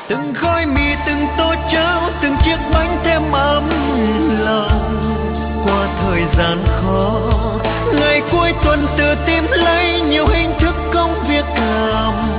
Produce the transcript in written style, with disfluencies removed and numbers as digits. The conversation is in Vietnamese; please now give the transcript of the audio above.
từng gói mì, từng tô cháo, từng chiếc bánh thêm ấm lòng. Qua thời gian khó, ngày cuối tuần tự tìm lấy nhiều hình thức công việc làm.